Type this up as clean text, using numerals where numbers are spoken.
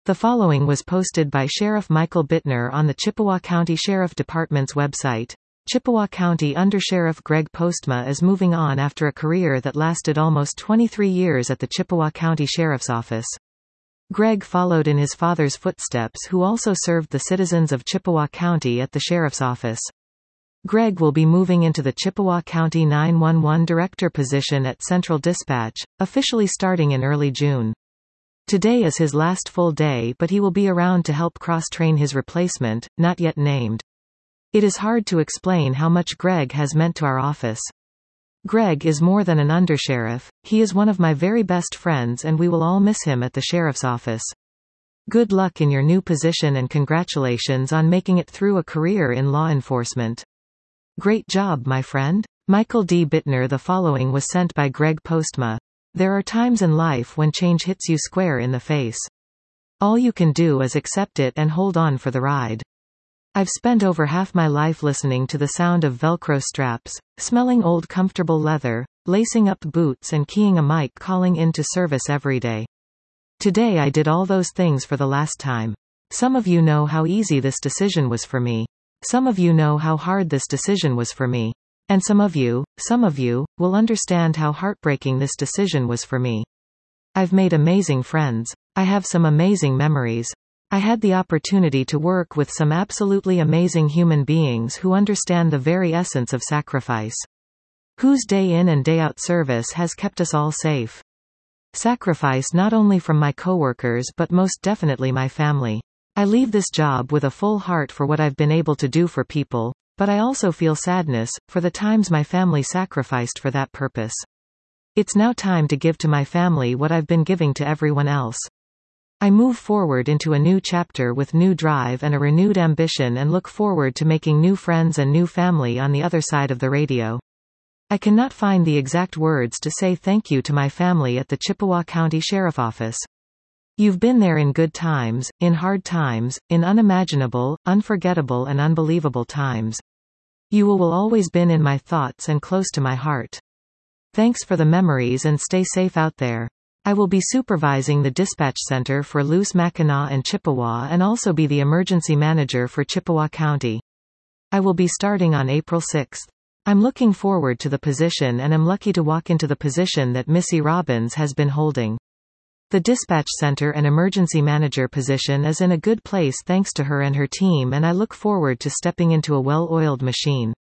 The following was posted by Sheriff Michael Bittner on the Chippewa County Sheriff Department's website. Chippewa County Undersheriff Greg Postma is moving on after a career that lasted almost 23 years at the Chippewa County Sheriff's Office. Greg followed in his father's footsteps, who also served the citizens of Chippewa County at the Sheriff's Office. Greg will be moving into the Chippewa County 911 Director position at Central Dispatch, officially starting in early June. Today is his last full day, but he will be around to help cross-train his replacement, not yet named. It is hard to explain how much Greg has meant to our office. Greg is more than an undersheriff, he is one of my very best friends, and we will all miss him at the sheriff's office. Good luck in your new position and congratulations on making it through a career in law enforcement. Great job, my friend. Michael D. Bittner. The following was sent by Greg Postma. There are times in life when change hits you square in the face. All you can do is accept it and hold on for the ride. I've spent over half my life listening to the sound of Velcro straps, smelling old comfortable leather, lacing up boots and keying a mic calling into service every day. Today I did all those things for the last time. Some of you know how easy this decision was for me. Some of you know how hard this decision was for me. And some of you, will understand how heartbreaking this decision was for me. I've made amazing friends. I have some amazing memories. I had the opportunity to work with some absolutely amazing human beings who understand the very essence of sacrifice. Whose day in and day out service has kept us all safe. Sacrifice not only from my coworkers but most definitely my family. I leave this job with a full heart for what I've been able to do for people, but I also feel sadness for the times my family sacrificed for that purpose. It's now time to give to my family what I've been giving to everyone else. I move forward into a new chapter with new drive and a renewed ambition and look forward to making new friends and new family on the other side of the radio. I cannot find the exact words to say thank you to my family at the Chippewa County Sheriff Office. You've been there in good times, in hard times, in unimaginable, unforgettable and unbelievable times. You will always been in my thoughts and close to my heart. Thanks for the memories and stay safe out there. I will be supervising the dispatch center for Luce Mackinac and Chippewa and also be the emergency manager for Chippewa County. I will be starting on April 6th. I'm looking forward to the position and am lucky to walk into the position that Missy Robbins has been holding. The dispatch center and emergency manager position is in a good place thanks to her and her team, and I look forward to stepping into a well-oiled machine.